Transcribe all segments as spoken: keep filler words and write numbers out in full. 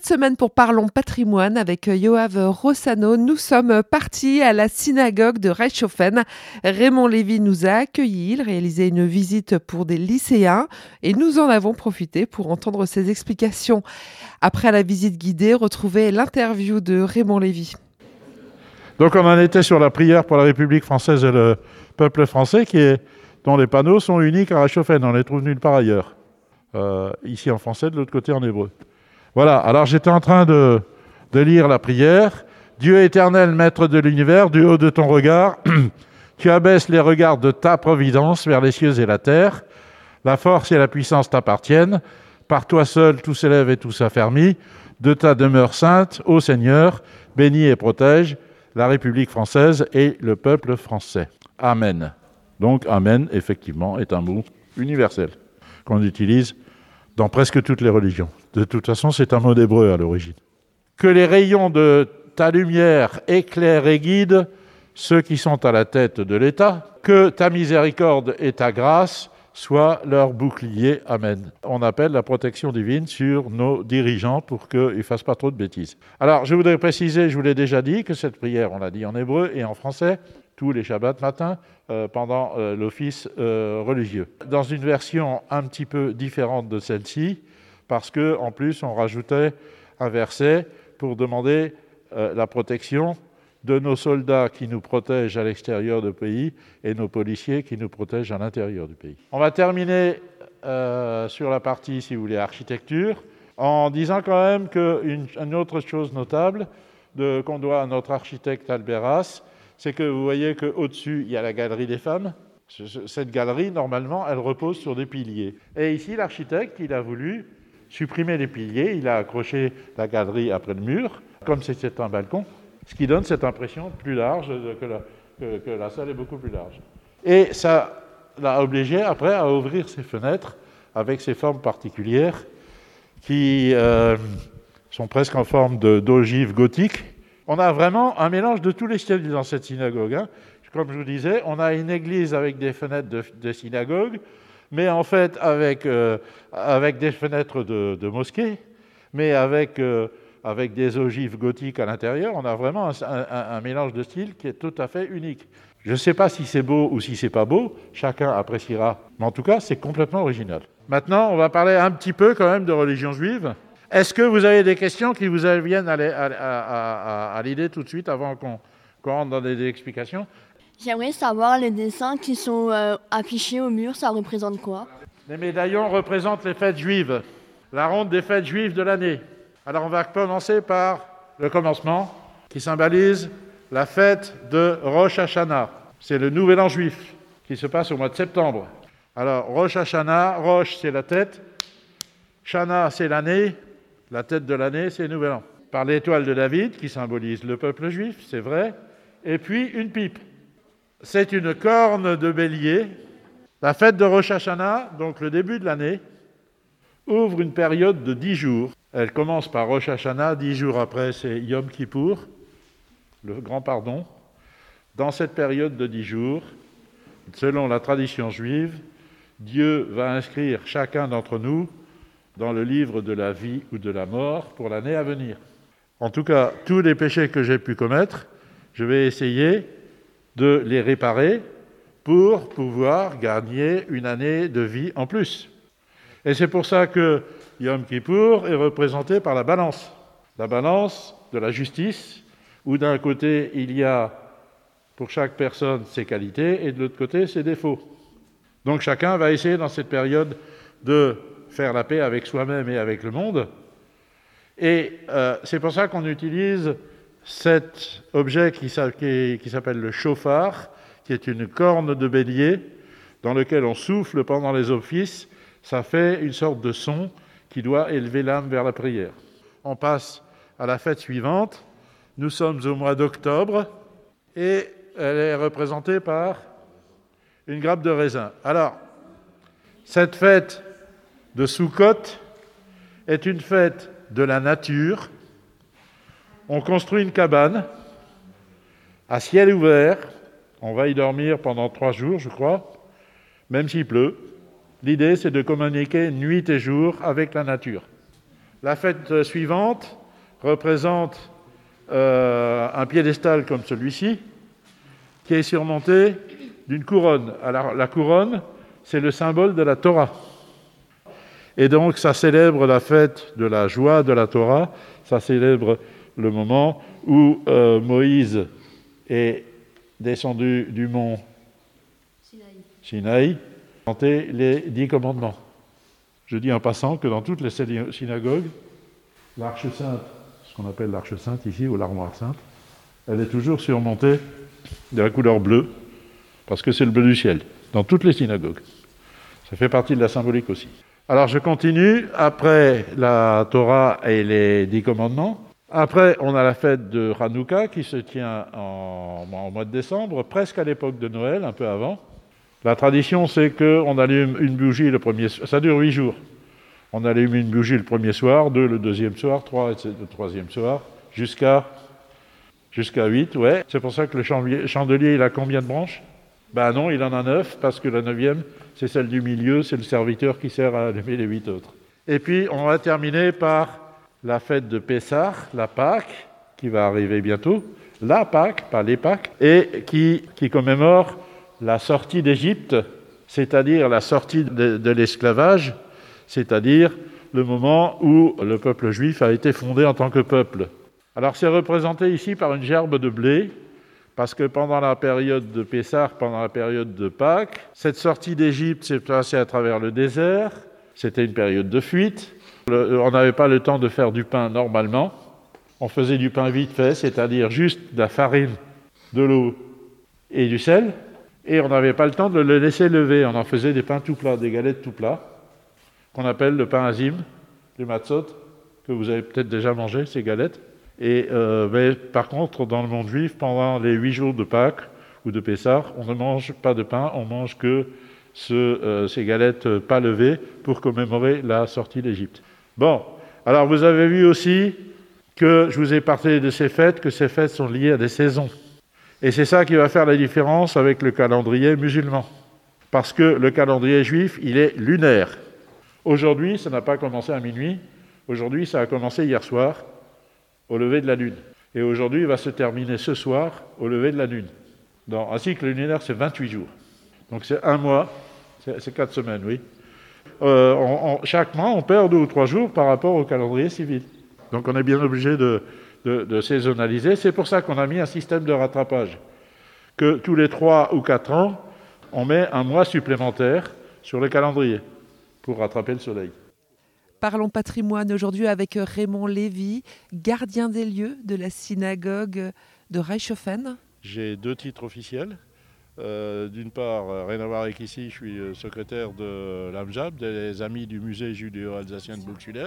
Cette semaine pour Parlons Patrimoine avec Yoav Rossano, nous sommes partis à la synagogue de Reichshofen. Raymond Lévy nous a accueillis, il réalisait une visite pour des lycéens et nous en avons profité pour entendre ses explications. Après la visite guidée, retrouvez l'interview de Raymond Lévy. Donc on en était sur la prière pour la République française et le peuple français qui est, dont les panneaux sont uniques à Reichshofen, on les trouve nulle part ailleurs. Euh, ici en français, de l'autre côté en hébreu. Voilà, alors j'étais en train de, de lire la prière. Dieu éternel, maître de l'univers, du haut de ton regard, tu abaisses les regards de ta providence vers les cieux et la terre. La force et la puissance t'appartiennent. Par toi seul, tout s'élève et tout s'affermit. De ta demeure sainte, ô Seigneur, bénis et protège la République française et le peuple français. Amen. Donc, Amen, effectivement, est un mot universel qu'on utilise dans presque toutes les religions. De toute façon, c'est un mot d'hébreu à l'origine. Que les rayons de ta lumière éclairent et guident ceux qui sont à la tête de l'État. Que ta miséricorde et ta grâce soient leur bouclier. Amen. On appelle la protection divine sur nos dirigeants pour qu'ils ne fassent pas trop de bêtises. Alors, je voudrais préciser, je vous l'ai déjà dit, que cette prière, on l'a dit en hébreu et en français, tous les Shabbats matin, euh, pendant euh, l'office euh, religieux. Dans une version un petit peu différente de celle-ci, parce qu'en plus, on rajoutait un verset pour demander euh, la protection de nos soldats qui nous protègent à l'extérieur du pays et nos policiers qui nous protègent à l'intérieur du pays. On va terminer euh, sur la partie, si vous voulez, architecture, en disant quand même qu'une une autre chose notable de, qu'on doit à notre architecte Alberas, c'est que vous voyez qu'au-dessus, il y a la galerie des femmes. Cette galerie, normalement, elle repose sur des piliers. Et ici, l'architecte, il a voulu supprimer les piliers, il a accroché la galerie après le mur, comme si c'était un balcon, ce qui donne cette impression plus large, que la, que, que la salle est beaucoup plus large. Et ça l'a obligé, après, à ouvrir ses fenêtres avec ces formes particulières qui euh, sont presque en forme de, d'ogive gothique. On a vraiment un mélange de tous les styles dans cette synagogue. Hein. Comme je vous disais, on a une église avec des fenêtres de, de synagogue, mais en fait avec, euh, avec des fenêtres de, de mosquée, mais avec, euh, avec des ogives gothiques à l'intérieur. On a vraiment un, un, un mélange de styles qui est tout à fait unique. Je ne sais pas si c'est beau ou si c'est pas beau, chacun appréciera, mais en tout cas, c'est complètement original. Maintenant, on va parler un petit peu quand même de religion juive. Est-ce que vous avez des questions qui vous viennent à, à, à, à l'idée tout de suite avant qu'on, qu'on rentre dans des, des explications ? J'aimerais savoir les dessins qui sont euh, affichés au mur, ça représente quoi ? Les médaillons représentent les fêtes juives, la ronde des fêtes juives de l'année. Alors on va commencer par le commencement qui symbolise la fête de Rosh Hashanah. C'est le nouvel an juif qui se passe au mois de septembre. Alors Rosh Hashanah, Rosh c'est la tête, Shana c'est l'année, la tête de l'année c'est le nouvel an. Par l'étoile de David qui symbolise le peuple juif, c'est vrai, et puis une pipe. C'est une corne de bélier. La fête de Rosh Hashanah, donc le début de l'année, ouvre une période de dix jours. Elle commence par Rosh Hashanah, dix jours après c'est Yom Kippour, le grand pardon. Dans cette période de dix jours, selon la tradition juive, Dieu va inscrire chacun d'entre nous dans le livre de la vie ou de la mort pour l'année à venir. En tout cas, tous les péchés que j'ai pu commettre, je vais essayer de les réparer pour pouvoir gagner une année de vie en plus. Et c'est pour ça que Yom Kippour est représenté par la balance. La balance de la justice, où d'un côté, il y a pour chaque personne ses qualités et de l'autre côté, ses défauts. Donc chacun va essayer dans cette période de faire la paix avec soi-même et avec le monde. Et euh, c'est pour ça qu'on utilise cet objet qui, qui, qui s'appelle le shofar, qui est une corne de bélier dans lequel on souffle pendant les offices. Ça fait une sorte de son qui doit élever l'âme vers la prière. On passe à la fête suivante. Nous sommes au mois d'octobre et elle est représentée par une grappe de raisin. Alors, cette fête de Soukhot est une fête de la nature. On construit une cabane à ciel ouvert. On va y dormir pendant trois jours, je crois, même s'il pleut. L'idée, c'est de communiquer nuit et jour avec la nature. La fête suivante représente euh, un piédestal comme celui-ci, qui est surmonté d'une couronne. Alors, la couronne, c'est le symbole de la Torah. Et donc, ça célèbre la fête de la joie de la Torah. Ça célèbre le moment où euh, Moïse est descendu du mont Sinaï, chanter les dix commandements. Je dis en passant que dans toutes les synagogues, l'arche sainte, ce qu'on appelle l'arche sainte ici, ou l'armoire sainte, elle est toujours surmontée de la couleur bleue, parce que c'est le bleu du ciel, dans toutes les synagogues. Ça fait partie de la symbolique aussi. Alors je continue, après la Torah et les dix commandements, après on a la fête de Hanouka qui se tient en, en mois de décembre, presque à l'époque de Noël, un peu avant. La tradition, c'est qu'on allume une bougie le premier soir, ça dure huit jours. On allume une bougie le premier soir, deux le deuxième soir, trois le troisième soir, jusqu'à jusqu'à huit, ouais. C'est pour ça que le chandelier, il a combien de branches? Ben non, il en a neuf, parce que la neuvième, c'est celle du milieu, c'est le serviteur qui sert à allumer les huit autres. Et puis, on va terminer par la fête de Pessah, la Pâque, qui va arriver bientôt, la Pâque, pas les Pâques, et qui, qui commémore la sortie d'Égypte, c'est-à-dire la sortie de, de l'esclavage, c'est-à-dire le moment où le peuple juif a été fondé en tant que peuple. Alors c'est représenté ici par une gerbe de blé, parce que pendant la période de Pessah, pendant la période de Pâques, cette sortie d'Égypte s'est passée à travers le désert, c'était une période de fuite, le, on n'avait pas le temps de faire du pain normalement, on faisait du pain vite fait, c'est-à-dire juste de la farine, de l'eau et du sel, et on n'avait pas le temps de le laisser lever, on en faisait des pains tout plats, des galettes tout plats, qu'on appelle le pain azim, le matzot, que vous avez peut-être déjà mangé, ces galettes. Et euh, mais par contre, dans le monde juif, pendant les huit jours de Pâques ou de Pessah, on ne mange pas de pain, on mange que ce, euh, ces galettes pas levées pour commémorer la sortie d'Égypte. Bon, alors vous avez vu aussi que je vous ai parlé de ces fêtes, que ces fêtes sont liées à des saisons. Et c'est ça qui va faire la différence avec le calendrier musulman. Parce que le calendrier juif, il est lunaire. Aujourd'hui, ça n'a pas commencé à minuit. Aujourd'hui, ça a commencé hier soir, au lever de la lune. Et aujourd'hui, il va se terminer ce soir, au lever de la lune. Dans un cycle lunaire, c'est vingt-huit jours. Donc c'est un mois, c'est, c'est quatre semaines, oui. Euh, on, on, chaque mois, on perd deux ou trois jours par rapport au calendrier civil. Donc on est bien obligé de, de, de saisonnaliser. C'est pour ça qu'on a mis un système de rattrapage. Que tous les trois ou quatre ans, on met un mois supplémentaire sur le calendrier pour rattraper le soleil. Parlons patrimoine aujourd'hui avec Raymond Lévy, gardien des lieux de la synagogue de Reichshofen. J'ai deux titres officiels. Euh, d'une part, euh, rien à voir avec ici, je suis euh, secrétaire de l'Amjab, des Amis du musée judéo-alsacien de Burgschüler.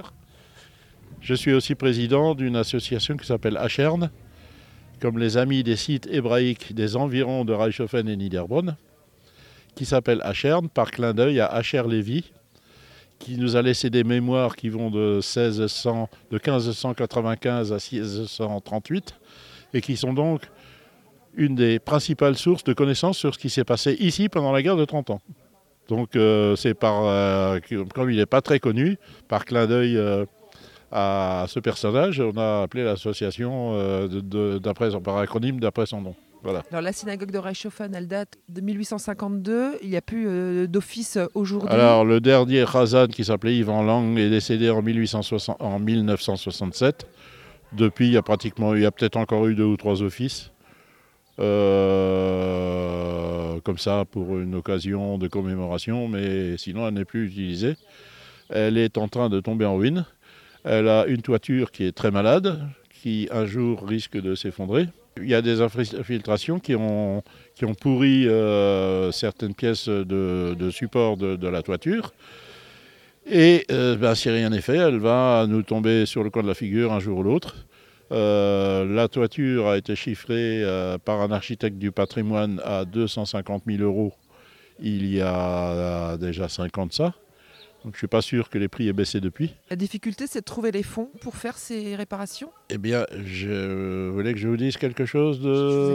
Je suis aussi président d'une association qui s'appelle Achern, comme les Amis des sites hébraïques des environs de Reichshofen et Niederbronn, qui s'appelle Achern, par clin d'œil à Asher Lévy, qui nous a laissé des mémoires qui vont de, seize cents, de quinze cent quatre-vingt-quinze à seize cent trente-huit et qui sont donc une des principales sources de connaissances sur ce qui s'est passé ici pendant la guerre de trente ans. Donc euh, c'est par, euh, comme il n'est pas très connu, par clin d'œil euh, à ce personnage, on a appelé l'association euh, de, de, d'après, par acronyme d'après son nom. Voilà. Alors la synagogue de Reichshofen, elle date de mille huit cent cinquante-deux. Il n'y a plus euh, d'office aujourd'hui. Alors le dernier Chazan qui s'appelait Yvan Lang est décédé en, mille huit cent soixante, en mille neuf cent soixante-sept. Depuis, il y a pratiquement, il y a peut-être encore eu deux ou trois offices. Euh, comme ça pour une occasion de commémoration, mais sinon elle n'est plus utilisée. Elle est en train de tomber en ruine. Elle a une toiture qui est très malade, qui un jour risque de s'effondrer. Il y a des infiltrations qui ont, qui ont pourri euh, certaines pièces de, de support de, de la toiture. Et euh, ben, si rien n'est fait, elle va nous tomber sur le coin de la figure un jour ou l'autre. Euh, la toiture a été chiffrée euh, par un architecte du patrimoine à deux cent cinquante mille euros il y a euh, déjà cinq ans de ça. Donc je ne suis pas sûr que les prix aient baissé depuis. La difficulté, c'est de trouver les fonds pour faire ces réparations ? Eh bien, je voulais que je vous dise quelque chose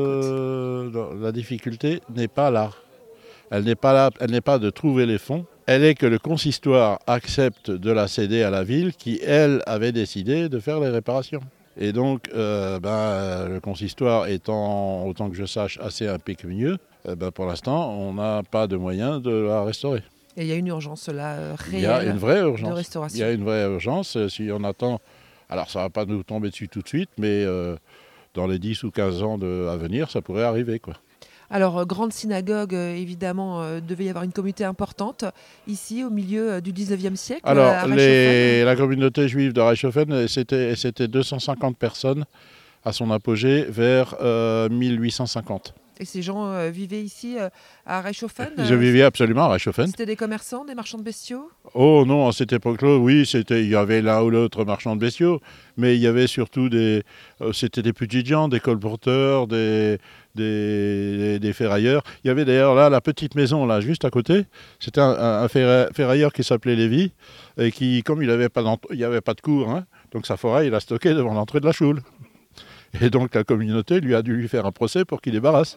de... La difficulté n'est pas là. Elle n'est pas là, elle n'est pas de trouver les fonds, elle est que le consistoire accepte de la céder à la ville qui, elle, avait décidé de faire les réparations. Et donc, euh, ben, le consistoire étant, autant que je sache, assez impécunieux, eh ben, pour l'instant, on n'a pas de moyens de la restaurer. Et il y a une urgence là, euh, réelle. Il y a une vraie urgence. De restauration. Il y a une vraie urgence. Si on attend, alors ça ne va pas nous tomber dessus tout de suite, mais euh, dans les dix ou quinze ans de, à venir, ça pourrait arriver, quoi. Alors, euh, grande synagogue, euh, évidemment, euh, devait y avoir une communauté importante, ici, au milieu euh, du dix-neuvième siècle. Alors, à les, la communauté juive de Reichshofen, c'était, c'était deux cent cinquante personnes à son apogée vers euh, mille huit cent cinquante. Et ces gens euh, vivaient ici euh, à Reichshofen? Ils vivaient absolument à Reichshofen. C'était des commerçants, des marchands de bestiaux? Oh non, à cette époque-là, oui, c'était, il y avait l'un ou l'autre marchand de bestiaux, mais il y avait surtout des, euh, c'était des petits gens, des colporteurs, des, des, des, des ferrailleurs. Il y avait d'ailleurs là la petite maison là juste à côté. C'était un, un ferrailleur qui s'appelait Lévy et qui, comme il n'avait pas, il y avait pas de cour, hein, donc sa forêt, il a stocké devant l'entrée de la choule. Et donc la communauté lui a dû lui faire un procès pour qu'il débarrasse.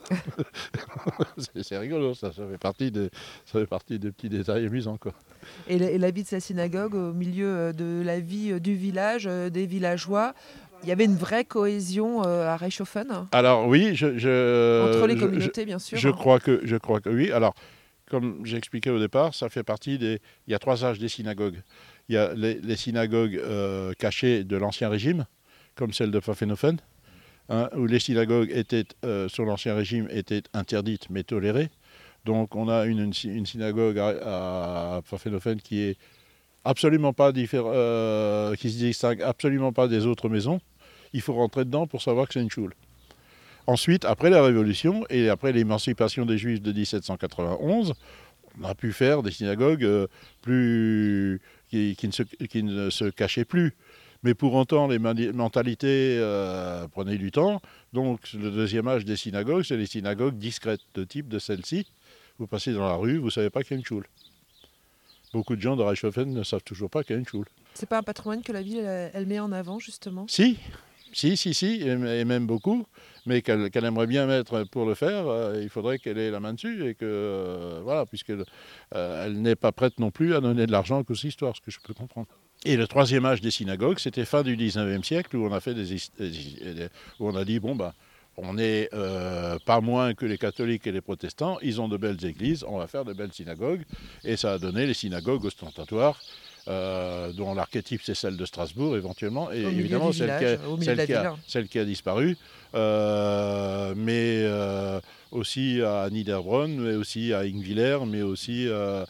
c'est, c'est rigolo, ça, ça fait partie des, ça fait partie des petits détails amusants, quoi. Et, la, et la vie de sa synagogue, au milieu de la vie du village, des villageois, il y avait une vraie cohésion à Reichshofen? Alors oui, je, je, entre les communautés, je, bien sûr. Je crois que, je crois que oui. Alors, comme j'expliquais au départ, ça fait partie des. Il y a trois âges des synagogues. Il y a les, les synagogues euh, cachées de l'Ancien Régime, comme celle de Pfaffenhofen. Hein, où les synagogues étaient, euh, sur l'Ancien Régime étaient interdites mais tolérées. Donc on a une, une, une synagogue à, à Pfaffenhofen qui est absolument pas diffé- euh, qui se distingue absolument pas des autres maisons. Il faut rentrer dedans pour savoir que c'est une choule. Ensuite, après la Révolution et après l'émancipation des Juifs de dix-sept cent quatre-vingt-onze, on a pu faire des synagogues euh, plus qui, qui, ne se, qui ne se cachaient plus. Mais pour autant, les mentalités euh, prenaient du temps. Donc, le deuxième âge des synagogues, c'est les synagogues discrètes, de type de celle-ci. Vous passez dans la rue, vous ne savez pas qu'il y a une choule. Beaucoup de gens de Reichshofen ne savent toujours pas qu'il y a une choule. C'est pas un patrimoine que la ville, elle, elle met en avant, justement? Si, si, si, si, et, et même beaucoup. Mais qu'elle, qu'elle aimerait bien mettre pour le faire, euh, il faudrait qu'elle ait la main dessus. Et que, euh, voilà, puisqu'elle euh, elle n'est pas prête non plus à donner de l'argent à Consistoire, ce que je peux comprendre. Et le troisième âge des synagogues, c'était fin du dix-neuvième siècle, où on a fait des, des où on a dit bon bah on n'est euh, pas moins que les catholiques et les protestants, ils ont de belles églises, on va faire de belles synagogues, et ça a donné les synagogues ostentatoires, euh, dont l'archétype c'est celle de Strasbourg éventuellement, et évidemment celle, village, qui a, celle, qui a, celle qui a disparu, euh, mais euh, aussi à Niederbronn, mais aussi à Ingwiller, mais aussi euh,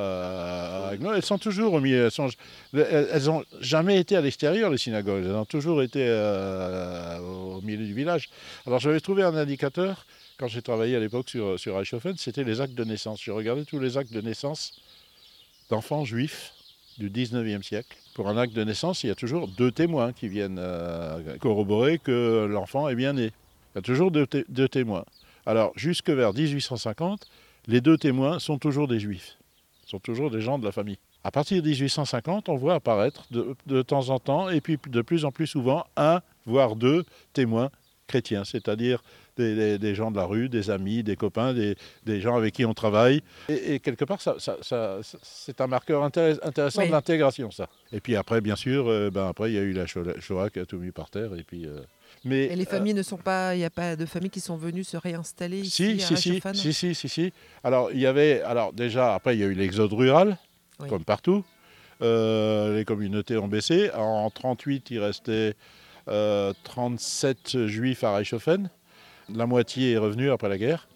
Euh, non, elles sont toujours au milieu. Elles n'ont jamais été à l'extérieur, les synagogues. Elles ont toujours été euh, au milieu du village. Alors, j'avais trouvé un indicateur, quand j'ai travaillé à l'époque sur, sur Reichshofen, c'était les actes de naissance. J'ai regardé tous les actes de naissance d'enfants juifs du dix-neuvième siècle. Pour un acte de naissance, il y a toujours deux témoins qui viennent euh, corroborer que l'enfant est bien né. Il y a toujours deux, té- deux témoins. Alors, jusque vers dix-huit cent cinquante, les deux témoins sont toujours des juifs. sont toujours des gens de la famille. À partir de dix-huit cent cinquante, on voit apparaître de, de temps en temps, et puis de plus en plus souvent, un, voire deux témoins chrétiens, c'est-à-dire des, des, des gens de la rue, des amis, des copains, des, des gens avec qui on travaille. Et, et quelque part, ça, ça, ça, c'est un marqueur intéress- intéressant oui. de l'intégration, ça. Et puis après, bien sûr, euh, ben après, il y a eu la Shoah qui a tout mis par terre, et puis... Euh, Mais, et les familles euh, ne sont pas, il n'y a pas de familles qui sont venues se réinstaller ici si, à si, Reichshofen? si, si, si, si. Alors il y avait, alors déjà après il y a eu l'exode rural, oui. comme partout. Euh, les communautés ont baissé. En trente-huit, il restait euh, trente-sept juifs à Reichshofen. La moitié est revenue après la guerre.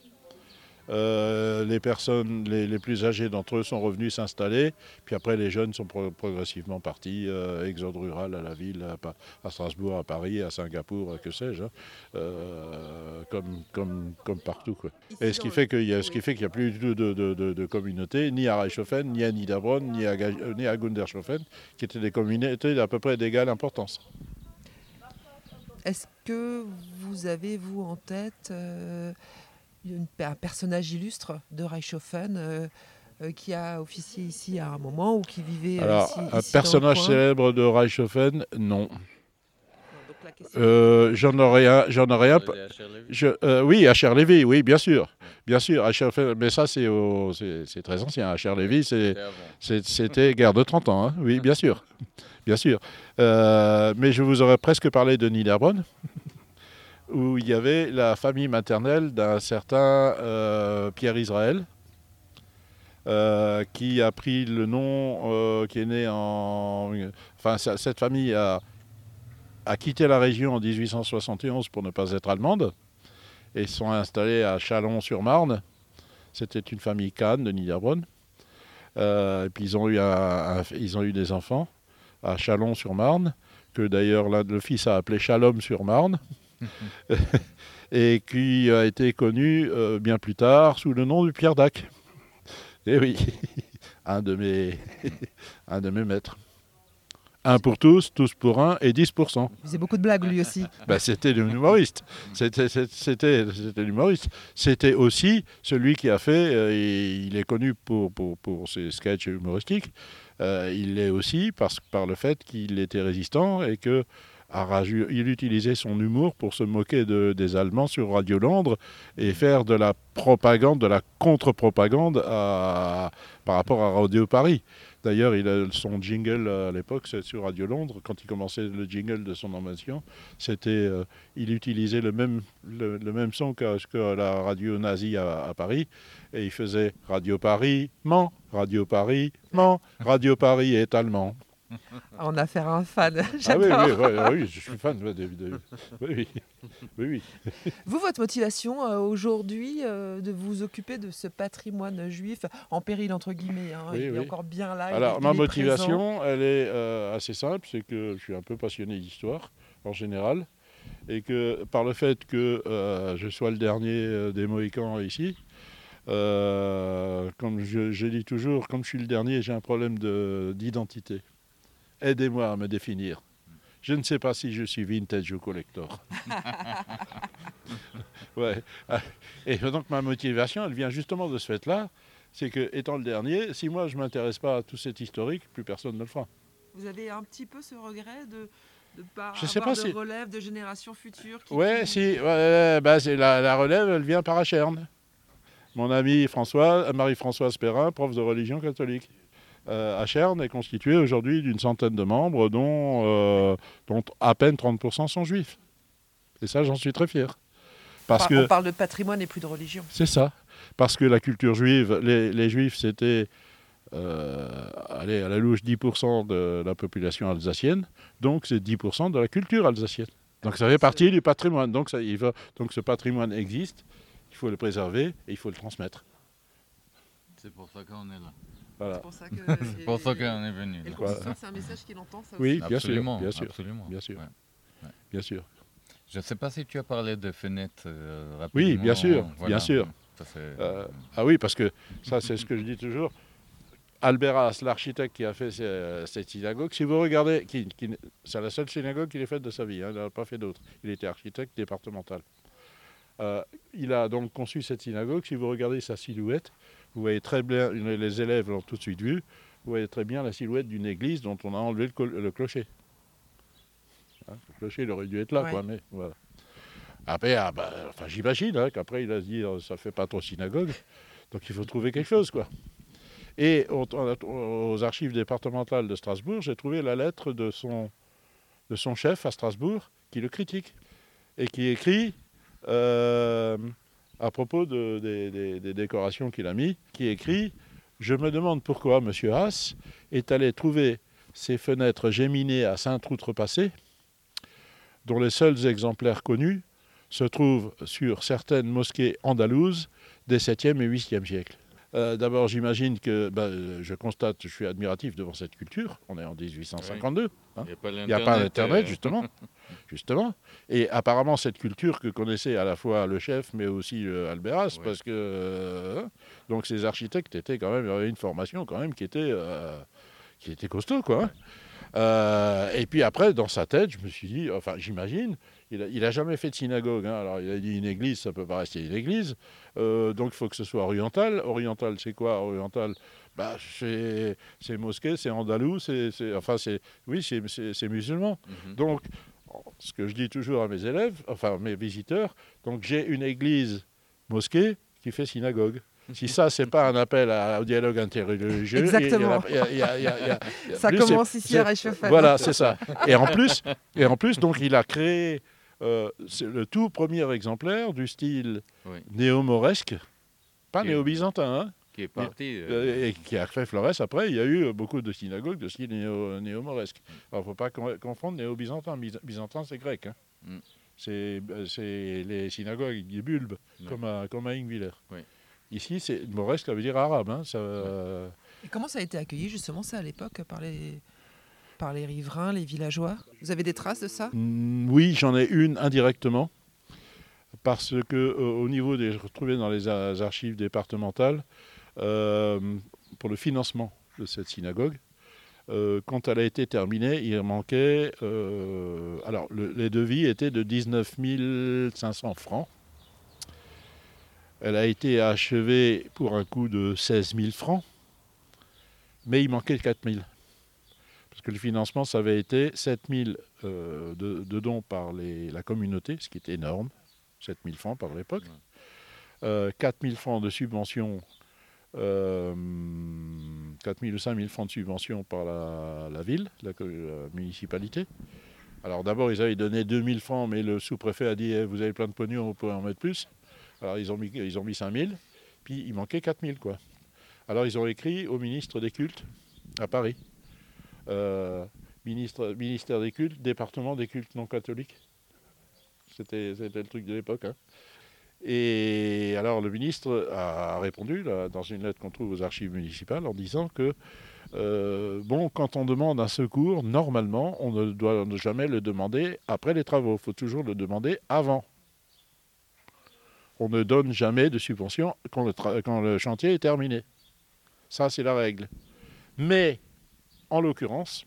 Euh, les personnes les, les plus âgées d'entre eux sont revenus s'installer, puis après les jeunes sont pro- progressivement partis, euh, exode rural à la ville, à, à Strasbourg, à Paris, à Singapour, à que sais-je, hein, euh, comme, comme, comme partout, quoi. Et ce qui fait qu'il y a, ce qui fait qu'il n'y a plus du tout de, de, de, de communautés, ni à Reichshofen, ni à Niederbronn, ni à, ni à Gundershofen, qui étaient des communautés d'à peu près d'égale importance. Est-ce que vous avez, vous, en tête... Euh un personnage illustre de Reichshofen euh, euh, qui a officié ici à un moment ou qui vivait Alors, ici, un ici personnage dans le coin. célèbre de Reichshofen, non. Donc la euh, J'en aurais un. J'en aurais un je, euh, oui, Asher Lévy, oui, bien sûr. Bien sûr, Asher, mais ça, c'est, au, c'est, c'est très ancien. Asher Lévy, c'est, c'est, c'était guerre de trente ans. Hein. Oui, bien sûr. Bien sûr. Euh, mais je vous aurais presque parlé de Niederbronn, où il y avait la famille maternelle d'un certain euh, Pierre Israël, euh, qui a pris le nom, euh, qui est né en... Enfin, cette famille a, a quitté la région en dix-huit cent soixante et onze pour ne pas être allemande, et se sont installés à Châlons-sur-Marne. C'était une famille Kahn de Niederbronn. Euh, et puis ils ont, eu un, un, ils ont eu des enfants à Châlons-sur-Marne, que d'ailleurs le fils a appelé Chalom-sur-Marne, et qui a été connu euh, bien plus tard sous le nom de Pierre Dac. Et oui, un de mes, un de mes maîtres. Un pour tous, tous pour un et dix pour cent. Il faisait beaucoup de blagues lui aussi. Ben, c'était l'humoriste. C'était, c'était, c'était l'humoriste. C'était aussi celui qui a fait, euh, il est connu pour, pour, pour ses sketchs humoristiques, euh, il l'est aussi parce, par le fait qu'il était résistant et que il utilisait son humour pour se moquer de, des Allemands sur Radio Londres et faire de la propagande, de la contre-propagande à, par rapport à Radio Paris. D'ailleurs, il a son jingle à l'époque, c'est sur Radio Londres, quand il commençait le jingle de son invention, c'était, euh, il utilisait le même, le, le même son que, que la radio nazie à, à Paris, et il faisait Radio Paris, Mans, Radio Paris, Mans, Radio Paris est allemand. On a affaire à un fan, j'adore. Ah oui, oui, oui, oui, je suis fan de, de, de oui, oui, oui, oui. Vous, votre motivation euh, aujourd'hui euh, de vous occuper de ce patrimoine juif en péril entre guillemets, hein, oui, il oui. est encore bien là. Alors il, ma il motivation, elle est euh, assez simple, c'est que je suis un peu passionné d'histoire en général, et que par le fait que euh, je sois le dernier des Mohicans ici, euh, comme je, je dis toujours, comme je suis le dernier, j'ai un problème de, d'identité. Aidez-moi à me définir. Je ne sais pas si je suis vintage ou collector. Ouais. Et donc ma motivation, elle vient justement de ce fait-là, c'est que étant le dernier, si moi je ne m'intéresse pas à tout cet historique, plus personne ne le fera. Vous avez un petit peu ce regret de ne pas je avoir sais pas de si... relève de générations futures qui... Oui, si. Ouais, bah, c'est la, la relève, elle vient par Acherne. Mon ami François, Marie-Françoise Perrin, prof de religion catholique. Euh, Acherne est constitué aujourd'hui d'une centaine de membres, dont, euh, dont à peine trente pour cent sont juifs. Et ça, j'en suis très fier. Parce on, que, on parle de patrimoine et plus de religion. C'est ça. Parce que la culture juive, les, les juifs, c'était euh, allez, à la louche dix pour cent de la population alsacienne. Donc, c'est dix pour cent de la culture alsacienne. Donc, ça fait partie du patrimoine. Donc, ça, il va, donc ce patrimoine existe. Il faut le préserver et il faut le transmettre. C'est pour ça qu'on est là. Voilà. C'est pour ça, que c'est pour ça qu'on est venu. Et le consistoire, c'est un message qu'il entend, ça aussi. Oui, bien absolument, sûr, bien sûr, absolument. bien sûr, ouais. Ouais. bien sûr. Je ne sais pas si tu as parlé de fenêtres euh, rapidement. Oui, bien sûr, voilà. bien sûr. Ça, euh, ah oui, parce que ça, c'est ce que je dis toujours. Albert Haas, l'architecte qui a fait ces, cette synagogue, si vous regardez, qui, qui, c'est la seule synagogue qu'il ait faite de sa vie, hein, il n'a pas fait d'autres. Il était architecte départemental. Euh, il a donc conçu cette synagogue. Si vous regardez sa silhouette, vous voyez très bien, les élèves l'ont tout de suite vu, vous voyez très bien la silhouette d'une église dont on a enlevé le, le clocher. Hein, le clocher, il aurait dû être là, ouais. quoi, mais voilà. Après, ah bah, enfin, j'imagine hein, qu'après, il a dit, ça fait pas trop synagogue, donc il faut trouver quelque chose, quoi. Et aux, aux archives départementales de Strasbourg, j'ai trouvé la lettre de son, de son chef à Strasbourg, qui le critique, et qui écrit... Euh, à propos de, de, de, des décorations qu'il a mis, qui écrit « Je me demande pourquoi M. Haas est allé trouver ces fenêtres géminées à Saint-Outrepassé, dont les seuls exemplaires connus se trouvent sur certaines mosquées andalouses des septième et huitième siècles. Euh, D'abord, j'imagine que, ben, je constate, je suis admiratif devant cette culture. On est en dix-huit cent cinquante-deux. Hein. Il n'y a pas d'Internet, euh... justement. justement. Et apparemment, cette culture que connaissait à la fois le chef, mais aussi euh, Albert Haas, oui. parce que euh, donc ces architectes étaient quand même, avaient une formation quand même qui était, euh, qui était costaud, quoi. Hein. Euh, et puis après, dans sa tête, je me suis dit, enfin, j'imagine, il n'a il a jamais fait de synagogue. Hein. Alors, il a dit une église, ça ne peut pas rester une église. Euh, donc, il faut que ce soit oriental. Oriental, c'est quoi, oriental? Bah, c'est mosquée, c'est andalou, c'est, enfin, c'est, oui, c'est musulman. Mm-hmm. Donc, ce que je dis toujours à mes élèves, enfin mes visiteurs, donc j'ai une église mosquée qui fait synagogue. Si ça, c'est pas un appel à, au dialogue interreligieux, exactement. Il y a, il y a, il y a, il y a, il y a ça plus, commence c'est, ici c'est, à Reichshofen. Voilà, c'est ça. Et en plus, et en plus, donc il a créé euh, c'est le tout premier exemplaire du style Oui. néo-mauresque, pas Qui est- néo-byzantin, hein, Qui est parti. euh, euh, et qui a fait Flores. Après, il y a eu beaucoup de synagogues de style néo- néo-mauresque. Alors, il ne faut pas con- confondre néo-byzantin. Byz- Byzantin, c'est grec. Hein. Mm. C'est, c'est les synagogues avec des bulbes, Ouais. comme à, comme à Ingwiller. Oui. Ici, c'est, mauresque, ça veut dire arabe. Hein, ça, euh, Et comment ça a été accueilli justement ça à l'époque par les, par les riverains, les villageois? Vous avez des traces de ça? mm, Oui, j'en ai une indirectement. Parce que euh, au niveau des retrouvés dans les a- archives départementales, euh, pour le financement de cette synagogue, euh, quand elle a été terminée, il manquait. Euh, alors, le- les devis étaient de dix-neuf mille cinq cents francs. Elle a été achevée pour un coût de seize mille francs, mais il manquait quatre mille. Parce que le financement, ça avait été sept mille euh, de, de dons par les- la communauté, ce qui était énorme, sept mille francs par l'époque, euh, quatre mille francs de subvention, euh, quatre mille ou cinq mille francs de subvention par la, la ville, la, la municipalité. Alors d'abord, ils avaient donné deux mille francs, mais le sous-préfet a dit eh, vous avez plein de pognon, vous pouvez en mettre plus. Alors ils ont mis, ils ont mis cinq mille, puis il manquait quatre mille, quoi. Alors ils ont écrit au ministre des cultes à Paris. Euh, ministre, ministère des cultes, département des cultes non catholiques. C'était, c'était le truc de l'époque. Hein. Et alors le ministre a répondu là, dans une lettre qu'on trouve aux archives municipales en disant que euh, bon, quand on demande un secours, normalement, on ne doit jamais le demander après les travaux. Il faut toujours le demander avant. On ne donne jamais de subvention quand le, tra- quand le chantier est terminé. Ça, c'est la règle. Mais, en l'occurrence,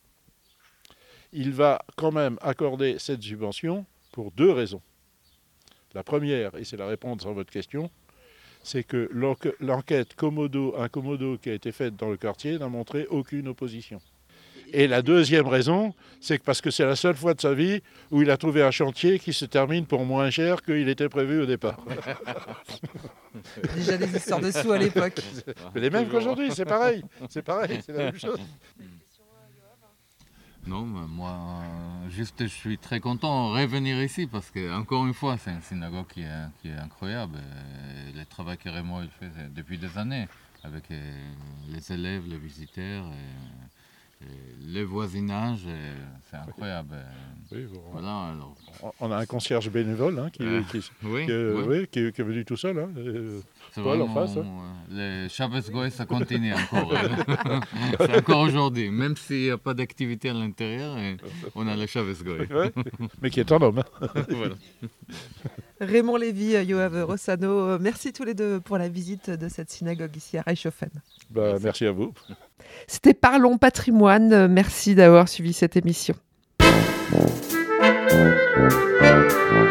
il va quand même accorder cette subvention pour deux raisons. La première, et c'est la réponse à votre question, c'est que l'enque- l'enquête Commodo-Incommodo qui a été faite dans le quartier n'a montré aucune opposition. Et la deuxième raison, c'est que parce que c'est la seule fois de sa vie où il a trouvé un chantier qui se termine pour moins cher qu'il était prévu au départ. Déjà des histoires de sous à l'époque. Mais les mêmes qu'aujourd'hui, c'est pareil. C'est pareil, c'est la même chose. Non, mais moi, euh, juste, je suis très content de revenir ici parce que, encore une fois, c'est une synagogue qui est, qui est incroyable. Et le travail que Raymond il fait depuis des années avec euh, les élèves, les visiteurs, et, et le voisinage, et c'est incroyable. Oui, bon, Voilà, alors. on a un concierge bénévole hein, qui, Euh, qui, oui, qui, euh, oui. oui, qui- qui est venu tout seul. Hein, et- C'est Paul, en vraiment, face, euh, le Shabbos Goy, ça continue encore. hein. C'est encore aujourd'hui, même s'il n'y a pas d'activité à l'intérieur, et on a le Shabbos Goy. ouais, mais qui est un homme. hein. Voilà. Raymond Lévy, Yoav Rossano, merci tous les deux pour la visite de cette synagogue ici à Reichshofen. Bah, merci à vous. C'était Parlons Patrimoine. Merci d'avoir suivi cette émission.